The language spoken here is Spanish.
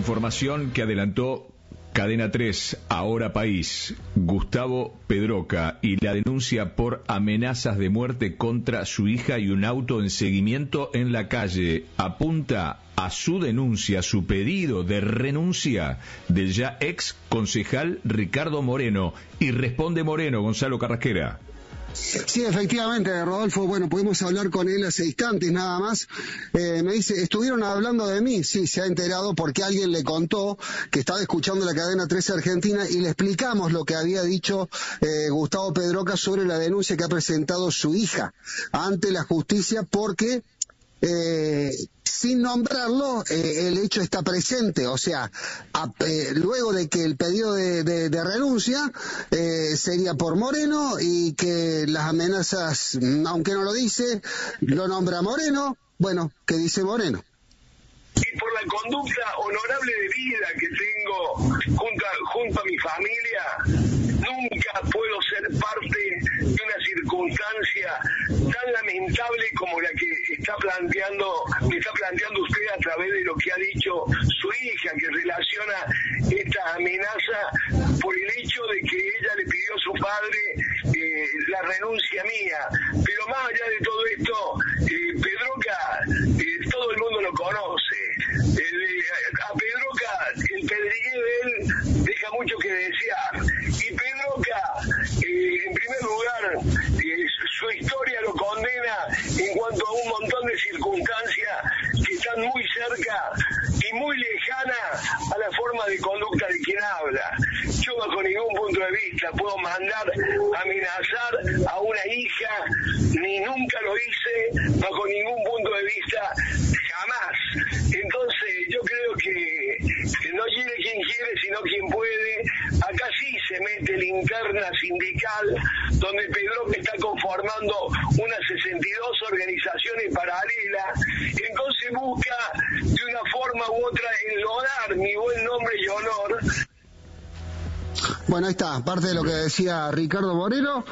información que adelantó Cadena 3, Ahora País. Gustavo Pedroca y la denuncia por amenazas de muerte contra su hija y un auto en seguimiento en la calle. Apunta a su denuncia, su pedido de renuncia del ya ex concejal Ricardo Moreno. Y responde Moreno, Gonzalo Carrasquera. Sí, efectivamente, Rodolfo, bueno, pudimos hablar con él hace instantes nada más. Me dice, estuvieron hablando de mí, sí, se ha enterado porque alguien le contó que estaba escuchando la cadena 13 Argentina y le explicamos lo que había dicho Gustavo Pedroca sobre la denuncia que ha presentado su hija ante la justicia porque... sin nombrarlo, el hecho está presente, o sea, luego de que el pedido de renuncia sería por Moreno y que las amenazas, aunque no lo dice, lo nombra Moreno, bueno, ¿qué dice Moreno? Y por la conducta honorable de vida que tengo junto a mi familia, nunca puedo ser parte de una circunstancia tan lamentable como la que me está planteando usted a través de lo que ha dicho su hija, que relaciona esta amenaza por el hecho de que ella le pidió a su padre la renuncia mía. Pero más allá de todo esto, Pedroca, todo el mundo lo conoce. A Pedroca, el pedregué de él deja mucho que desear. Y Pedroca, en primer lugar, su historia lo condena en cuanto a un montón de circunstancias que están muy cerca y muy lejanas a la forma de conducta de quien habla. Yo bajo ningún punto de vista puedo mandar amenazar a una hija, ni nunca lo hice, bajo ningún punto de vista, jamás. Entonces yo creo que no quiere quien quiere, sino quien puede. Acá sí se mete linterna sindical, donde Pedroca está conformando unas 62 organizaciones paralelas, entonces busca de una forma u otra enlodar mi buen nombre y honor. Bueno, ahí está, parte de lo que decía Ricardo Moreno.